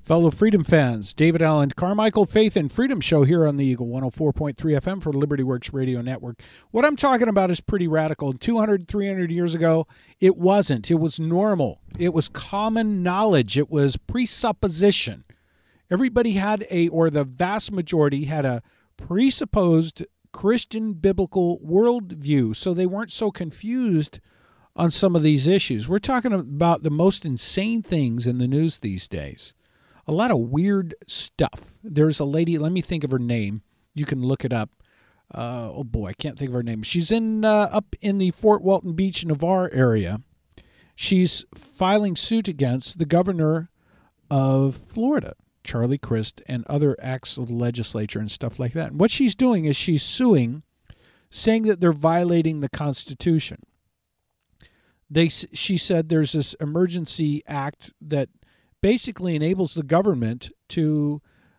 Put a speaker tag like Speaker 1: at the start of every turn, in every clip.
Speaker 1: Fellow Freedom fans, David Allen Carmichael, Faith and Freedom Show here on the Eagle 104.3 FM for the Liberty Works Radio Network. What I'm talking about is pretty radical. 200, 300 years ago, it wasn't. It was normal. It was common knowledge. It was presupposition. Everybody had or the vast majority had a presupposed Christian biblical worldview, so they weren't so confused on some of these issues. We're talking about the most insane things in the news these days. A lot of weird stuff. There's a lady, let me think of her name. You can look it up. Oh boy, I can't think of her name. She's up in the Fort Walton Beach, Navarre area. She's filing suit against the governor of Florida, Charlie Crist, and other acts of the legislature and stuff like that. And what she's doing is she's suing, saying that they're violating the Constitution. She said there's this emergency act that basically enables the government to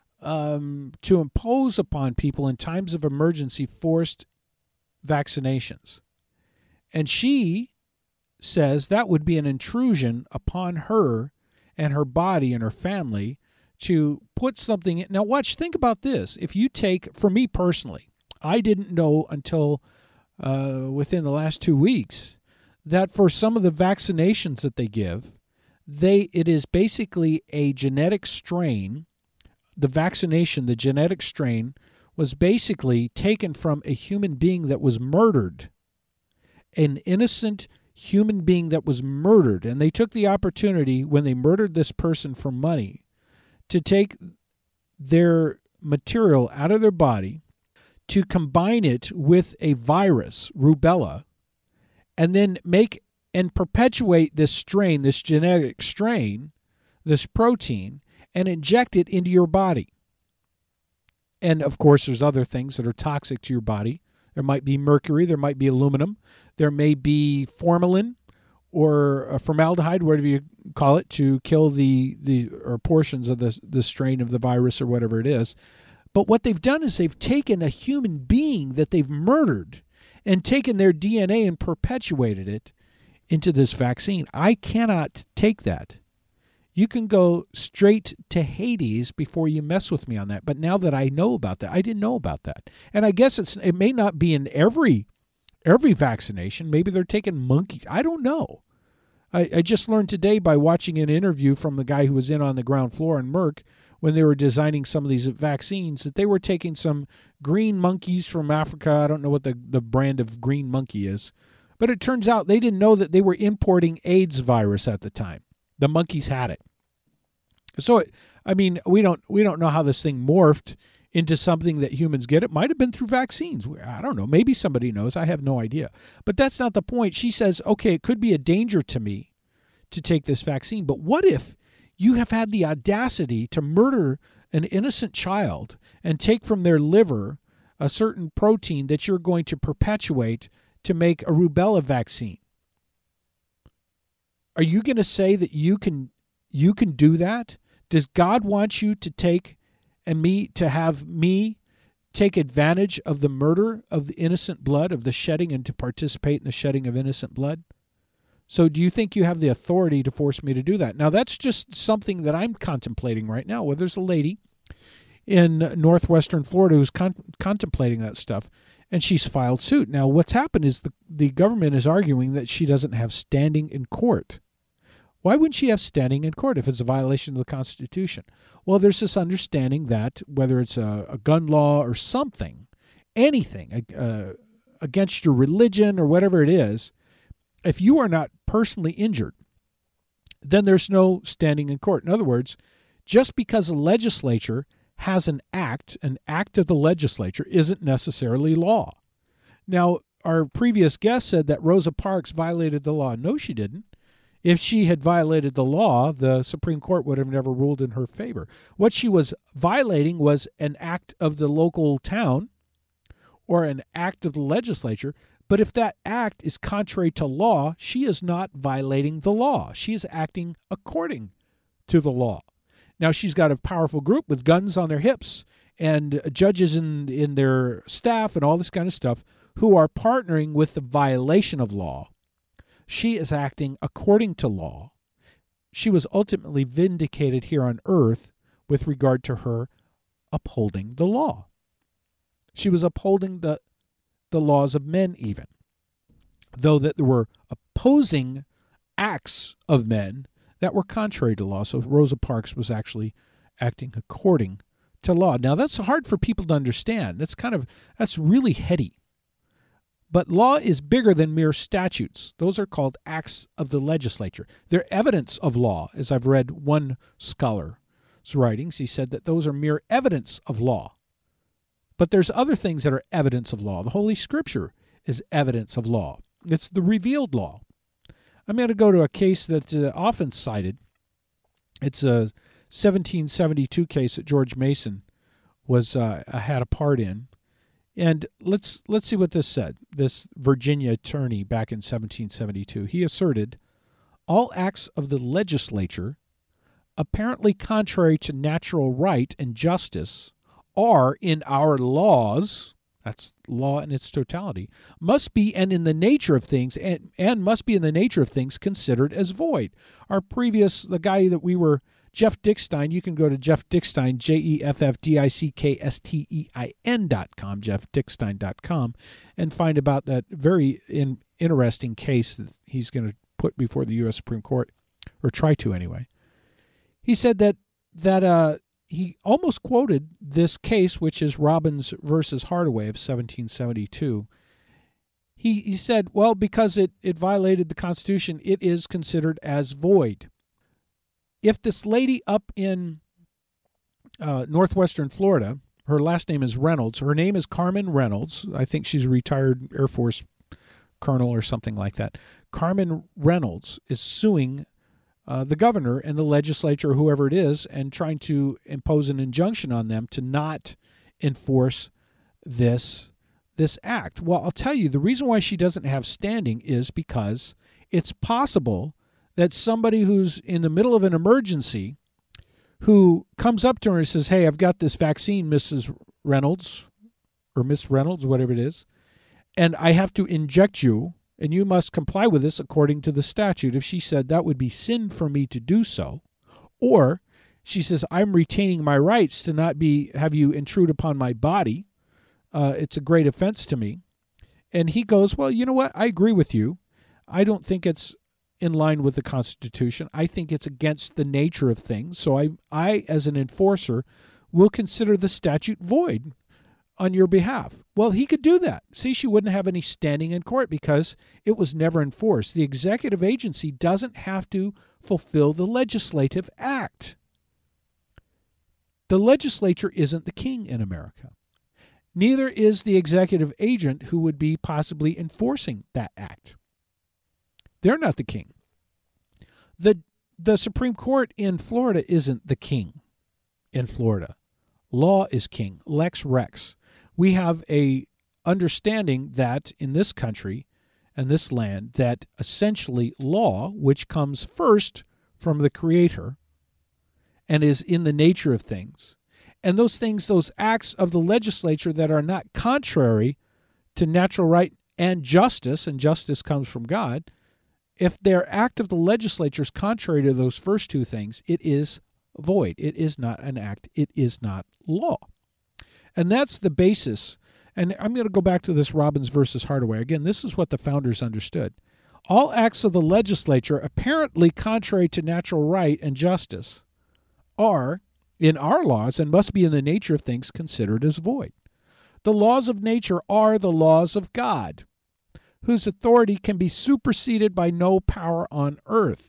Speaker 1: impose upon people in times of emergency forced vaccinations. And she says that would be an intrusion upon her and her body and her family to put something in. Now watch, think about this. If you take, for me personally, I didn't know until within the last 2 weeks that for some of the vaccinations that they give, it is basically a genetic strain. The vaccination, the genetic strain, was basically taken from a human being that was murdered, an innocent human being that was murdered. And they took the opportunity when they murdered this person for money to take their material out of their body, to combine it with a virus, rubella, and then make and perpetuate this strain, this genetic strain, this protein, and inject it into your body. And, of course, there's other things that are toxic to your body. There might be mercury. There might be aluminum. There may be formalin or formaldehyde, whatever you call it, to kill the portions of the strain of the virus or whatever it is. But what they've done is they've taken a human being that they've murdered and taken their DNA and perpetuated it into this vaccine. I cannot take that. You can go straight to Hades before you mess with me on that. But now that I know about that, I didn't know about that. And I guess it may not be in every vaccination. Maybe they're taking monkeys. I don't know. I just learned today by watching an interview from the guy who was in on the ground floor in Merck when they were designing some of these vaccines that they were taking some green monkeys from Africa. I don't know what the brand of green monkey is. But it turns out they didn't know that they were importing AIDS virus at the time. The monkeys had it. So, we don't know how this thing morphed into something that humans get. It might have been through vaccines. I don't know. Maybe somebody knows. I have no idea. But that's not the point. She says, okay, it could be a danger to me to take this vaccine. But what if you have had the audacity to murder an innocent child and take from their liver a certain protein that you're going to perpetuate to make a rubella vaccine? Are you going to say that you can do that? Does God want you to have me take advantage of the murder of the innocent blood, of the shedding, and to participate in the shedding of innocent blood? So do you think you have the authority to force me to do that? Now, that's just something that I'm contemplating right now. Well, there's a lady in northwestern Florida who's contemplating that stuff, and she's filed suit. Now, what's happened is the government is arguing that she doesn't have standing in court. Why wouldn't she have standing in court if it's a violation of the Constitution? Well, there's this understanding that whether it's a gun law or something, anything against your religion or whatever it is, if you are not personally injured, then there's no standing in court. In other words, just because a legislature has an act of the legislature isn't necessarily law. Now, our previous guest said that Rosa Parks violated the law. No, she didn't. If she had violated the law, the Supreme Court would have never ruled in her favor. What she was violating was an act of the local town or an act of the legislature. But if that act is contrary to law, she is not violating the law. She is acting according to the law. Now, she's got a powerful group with guns on their hips and judges in their staff and all this kind of stuff who are partnering with the violation of law. She is acting according to law. She was ultimately vindicated here on earth with regard to her upholding the law. She was upholding the laws of men even, though that there were opposing acts of men that were contrary to law. So Rosa Parks was actually acting according to law. Now that's hard for people to understand. That's really heady. But law is bigger than mere statutes. Those are called acts of the legislature. They're evidence of law, as I've read one scholar's writings. He said that those are mere evidence of law. But there's other things that are evidence of law. The Holy Scripture is evidence of law. It's the revealed law. I'm going to go to a case that's often cited. It's a 1772 case that George Mason had a part in. And let's see what this said. This Virginia attorney back in 1772, he asserted, all acts of the legislature apparently contrary to natural right and justice are in our laws, that's law in its totality, must be and in the nature of things and must be in the nature of things considered as void. The guy that we were, Jeff Dickstein, you can go to Jeff Dickstein, JEFFDICKSTEIN.com, jeffdickstein.com, and find about that very interesting case that he's going to put before the U.S. Supreme Court, or try to anyway. He said that he almost quoted this case, which is Robbins versus Hardaway of 1772. He said, well, because it violated the Constitution, it is considered as void. If this lady up in northwestern Florida, her last name is Reynolds, her name is Carmen Reynolds. I think she's a retired Air Force colonel or something like that. Carmen Reynolds is suing the governor and the legislature, whoever it is, and trying to impose an injunction on them to not enforce this act. Well, I'll tell you, the reason why she doesn't have standing is because it's possible that somebody who's in the middle of an emergency, who comes up to her and says, hey, I've got this vaccine, Mrs. Reynolds, or Miss Reynolds, whatever it is, and I have to inject you, and you must comply with this according to the statute. If she said that would be sin for me to do so, or she says, I'm retaining my rights to not have you intrude upon my body, it's a great offense to me. And he goes, well, you know what? I agree with you. I don't think it's in line with the Constitution. I think it's against the nature of things. So I, as an enforcer, will consider the statute void on your behalf. Well, he could do that. See, she wouldn't have any standing in court because it was never enforced. The executive agency doesn't have to fulfill the legislative act. The legislature isn't the king in America. Neither is the executive agent who would be possibly enforcing that act. They're not the king. The Supreme Court in Florida isn't the king in Florida. Law is king, lex rex. We have a understanding that in this country and this land that essentially law, which comes first from the Creator and is in the nature of things, and those things, those acts of the legislature that are not contrary to natural right and justice comes from God, if their act of the legislature is contrary to those first two things, it is void. It is not an act. It is not law. And that's the basis. And I'm going to go back to this Robbins versus Hardaway. Again, this is what the founders understood. All acts of the legislature apparently contrary to natural right and justice are, in our laws, and must be in the nature of things, considered as void. The laws of nature are the laws of God, whose authority can be superseded by no power on earth.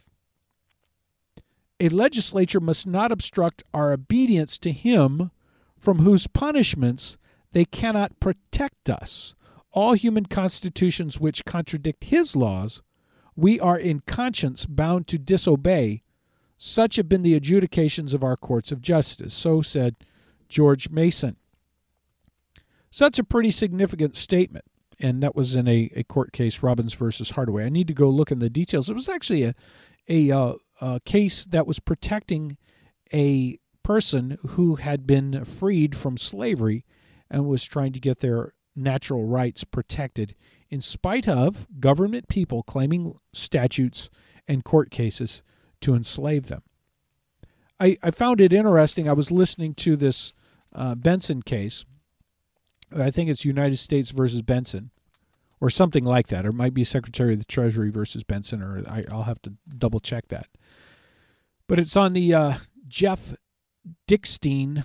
Speaker 1: A legislature must not obstruct our obedience to him, from whose punishments they cannot protect us. All human constitutions which contradict his laws, we are in conscience bound to disobey. Such have been the adjudications of our courts of justice. So said George Mason. So that's a pretty significant statement. And that was in a court case, Robbins versus Hardaway. I need to go look in the details. It was actually a case that was protecting a person who had been freed from slavery and was trying to get their natural rights protected in spite of government people claiming statutes and court cases to enslave them. I found it interesting. I was listening to this Benson case. I think it's United States versus Benson or something like that. Or it might be Secretary of the Treasury versus Benson, or I'll have to double check that. But it's on the Jeff Dickstein,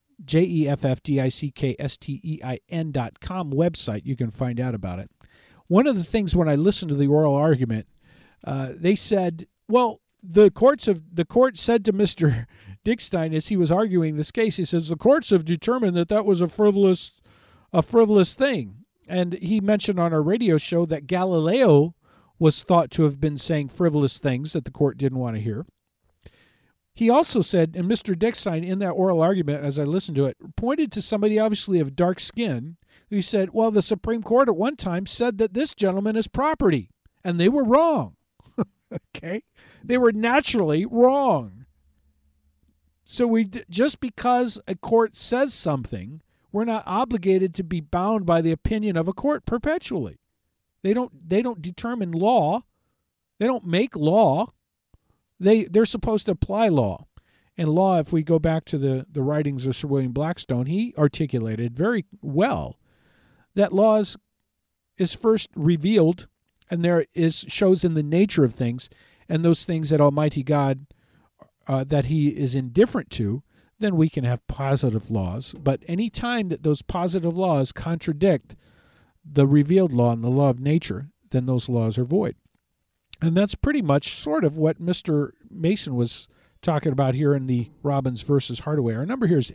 Speaker 1: JEFFDICKSTEIN.com website. You can find out about it. One of the things when I listened to the oral argument, they said, well, the court said to Mr. Dickstein as he was arguing this case, he says, the courts have determined that was a frivolous thing. And he mentioned on our radio show that Galileo was thought to have been saying frivolous things that the court didn't want to hear. He also said, and Mr. Dickstein, in that oral argument, as I listened to it, pointed to somebody obviously of dark skin who said, well, the Supreme Court at one time said that this gentleman is property, and they were wrong. Okay? They were naturally wrong. So just because a court says something, we're not obligated to be bound by the opinion of a court perpetually. They don't determine law. They don't make law. They're supposed to apply law. And law, if we go back to the writings of Sir William Blackstone, he articulated very well that law is first revealed, and shows in the nature of things, and those things that Almighty God, that he is indifferent to, then we can have positive laws. But any time that those positive laws contradict the revealed law and the law of nature, then those laws are void. And that's pretty much sort of what Mr. Mason was talking about here in the Robbins versus Hardaway. Our number here is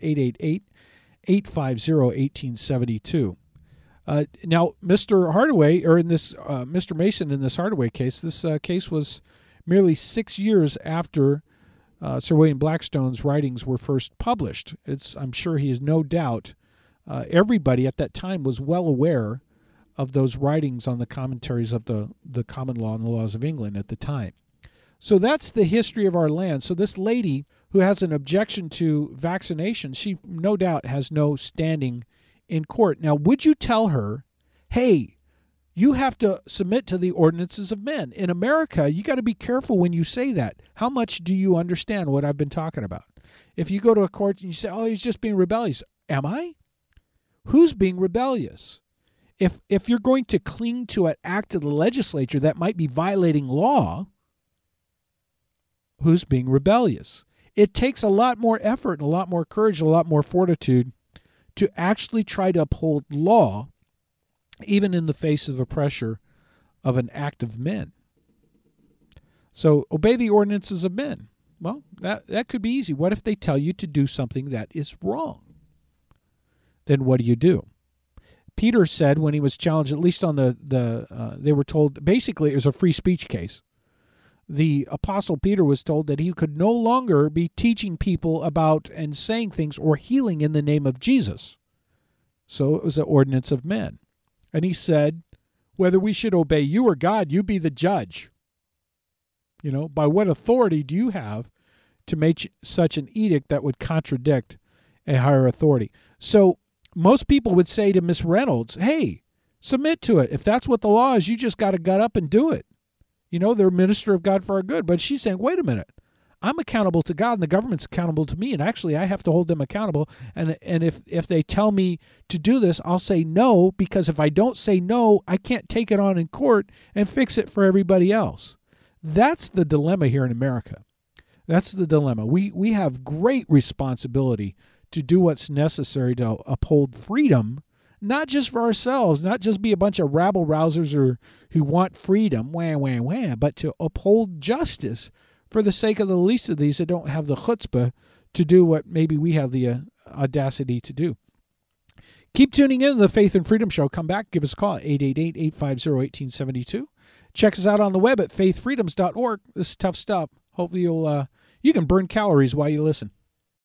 Speaker 1: 888-850-1872. Now, Mr. Hardaway, or in this Mr. Mason in this Hardaway case, this case was merely 6 years after Sir William Blackstone's writings were first published. I'm sure he is no doubt everybody at that time was well aware of those writings on the commentaries of the common law and the laws of England at the time. So that's the history of our land. So this lady who has an objection to vaccination, she no doubt has no standing in court. Now, would you tell her, hey, you have to submit to the ordinances of men? In America, you got to be careful when you say that. How much do you understand what I've been talking about? If you go to a court and you say, oh, he's just being rebellious. Am I? Who's being rebellious? If you're going to cling to an act of the legislature that might be violating law, who's being rebellious? It takes a lot more effort and a lot more courage, a lot more fortitude to actually try to uphold law, even in the face of the pressure of an act of men. So obey the ordinances of men. Well, that could be easy. What if they tell you to do something that is wrong? Then what do? Peter said when he was challenged, at least on they were told, basically it was a free speech case. The Apostle Peter was told that he could no longer be teaching people about and saying things or healing in the name of Jesus. So it was an ordinance of men. And he said, whether we should obey you or God, you be the judge. By what authority do you have to make such an edict that would contradict a higher authority? So most people would say to Miss Reynolds, hey, submit to it. If that's what the law is, you just got to gut up and do it. They're a minister of God for our good. But she's saying, wait a minute. I'm accountable to God and the government's accountable to me. And actually, I have to hold them accountable. And if they tell me to do this, I'll say no, because if I don't say no, I can't take it on in court and fix it for everybody else. That's the dilemma here in America. That's the dilemma. We have great responsibility to do what's necessary to uphold freedom, not just for ourselves, not just be a bunch of rabble-rousers who want freedom, but to uphold justice for the sake of the least of these that don't have the chutzpah to do what maybe we have the audacity to do. Keep tuning in to the Faith and Freedom Show. Come back, give us a call, 888-850-1872. Check us out on the web at faithfreedoms.org. This is tough stuff. Hopefully you can burn calories while you listen.